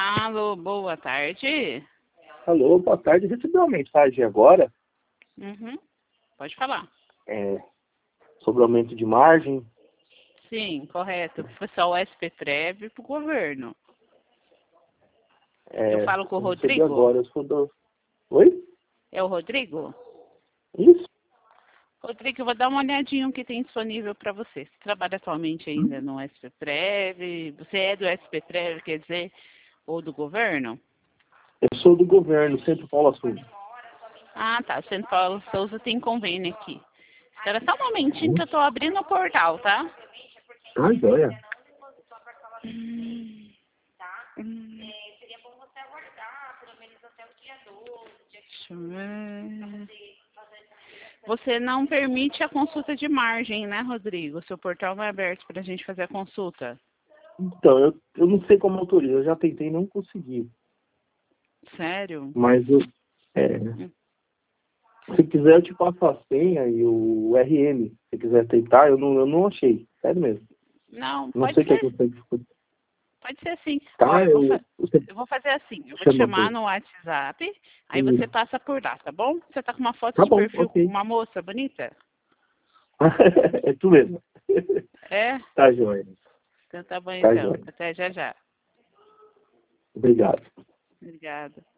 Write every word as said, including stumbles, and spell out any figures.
Alô, boa tarde. Alô, boa tarde. Recebi uma mensagem agora Uhum. Pode falar. é, sobre aumento de margem. Sim, correto. Foi só o S P Prev para o governo. É, Eu falo com o eu recebi Rodrigo? agora. Eu sou do... Oi? É o Rodrigo? Isso? Rodrigo, eu vou dar uma olhadinha o que tem disponível para você. Você trabalha atualmente ainda no S P Prev? Você é do S P Prev, quer dizer, ou do governo? Eu sou do governo, Centro Paulo Souza. Ah, tá. O Centro Paulo Souza tem convênio aqui. Espera só um momentinho que eu estou abrindo o portal, tá? Ah, joia. Hum, hum. Deixa eu ver. Você não permite a consulta de margem, né, Rodrigo? Seu portal não é aberto para a gente fazer a consulta. Então, eu, eu não sei como autoriza. Eu já tentei e não consegui. Sério? Mas eu, é, Hum. se quiser, eu te passo a senha e o R M. Se quiser tentar, eu não, eu não achei. Sério mesmo. Não, Não pode sei o que é que ser. eu tenho que escutar. Pode ser assim. Ó, Tá, eu vou, fa- eu, você eu vou fazer assim. Eu vou te chama chamar por... no WhatsApp, aí você passa por lá, tá bom? Você tá com uma foto Tá de bom, perfil com ok. uma moça bonita? É tu mesmo. É? Tá joia. Então tá bom Tá então. joia. Até já já. Obrigado. Obrigada.